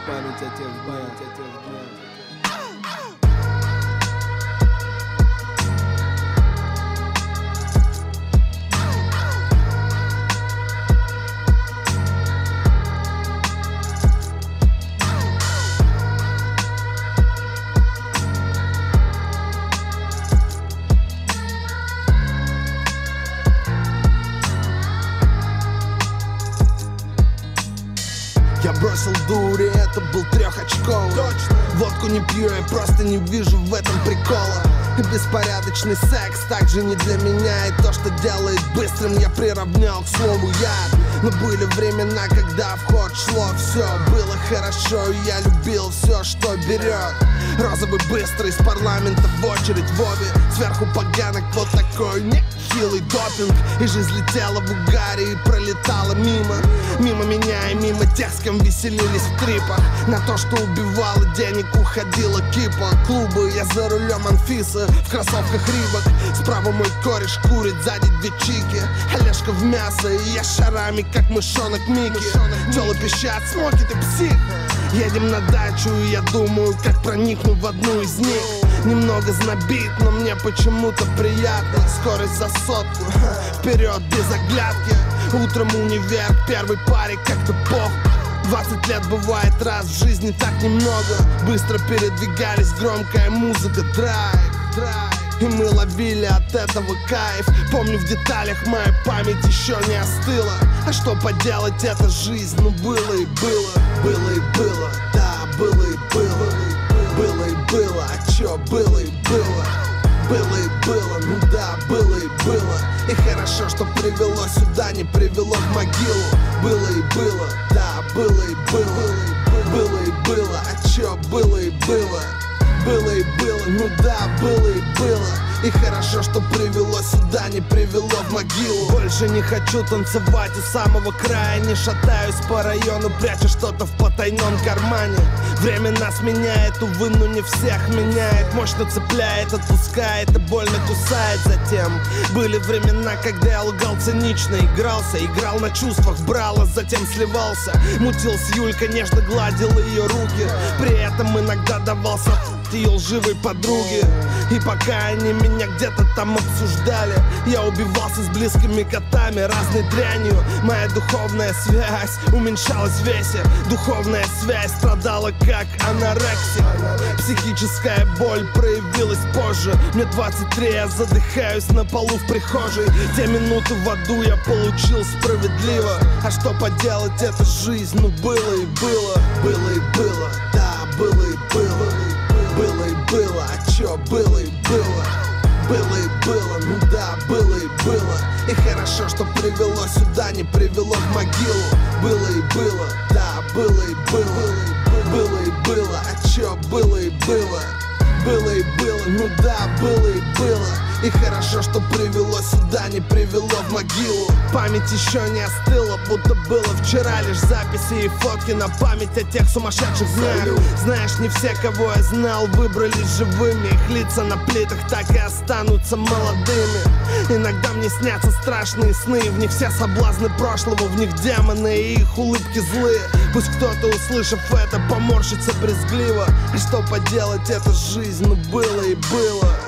память о тех днях. Я бросил дури, это был трехочковый. Водку не пью, я просто не вижу в этом прикола. И беспорядочный секс также не для меня. И то, что делает быстрым, я приравнял к слову яд. Но были времена, когда в ход шло все. Было хорошо, и я любил все, что берет. Розовый быстрый из парламента в очередь в обе. Сверху поганок вот такой нехилый допинг. И жизнь летела в угаре и пролетала мимо. Мимо меня и мимо тех, с кем веселились в трипах. На то, что убивало денег, уходила кипа. Клубы, я за рулем Анфиса в кроссовках Рибок. Справа мой кореш курит, сзади две чики. Олежка в мясо, и я шарами, как мышонок Микки. Тёлы пищат, смоки, ты псих. Едем на дачу, и я думаю, как проникну в одну из них. Немного знобит, но мне почему-то приятно. Скорость за сотку, вперед без оглядки. Утром универ, первый парик, как-то пох. 20 лет бывает раз в жизни, так немного. Быстро передвигались, громкая музыка, драйв. И мы ловили от этого кайф. Помню в деталях, моя память еще не остыла. А что поделать, это жизнь, ну было и было. Было и было, да, было и было. Было и было, а чё было и было. Было и было, ну да, было и было. И хорошо, что привело сюда, не привело в могилу. Было и было, да, было и было. Было и было, а чё было и было. Было и было, ну да, было и было. И хорошо, что привело сюда, не привело в могилу. Больше не хочу танцевать у самого края. Не шатаюсь по району, прячу что-то в потайном кармане. Время нас меняет, увы, но не всех меняет. Мощно цепляет, отпускает и больно кусает. Затем были времена, когда я лгал цинично. Играл на чувствах, брал, а затем сливался. Мутил с Юлькой, нежно гладил ее руки. При этом иногда давался ее лживой подруге. И пока они меня где-то там обсуждали, я убивался с близкими котами, разной дрянью. Моя духовная связь уменьшалась в весе. Духовная связь страдала как анорексия. Психическая боль проявилась позже. Мне 23, я задыхаюсь на полу в прихожей. Те минуты в аду я получил справедливо. А что поделать, это жизнь, ну было и было. Было и было, да, было и было. Было и было, а чё было и было. Было и было, ну да, было и было. И хорошо, что привело сюда, не привело в могилу. Было и было, да, было и было. Было и было, а чё было и было. Было и было, ну да, было и было. И хорошо, что привело сюда, не привело в могилу. Память еще не остыла, будто было вчера. Лишь записи и фотки на память о тех сумасшедших днях. Знаешь, не все, кого я знал, выбрались живыми. Их лица на плитах так и останутся молодыми. Иногда мне снятся страшные сны. В них все соблазны прошлого, в них демоны и их улыбки злые. Пусть кто-то, услышав это, поморщится брезгливо. А что поделать, это жизнь, ну было и было.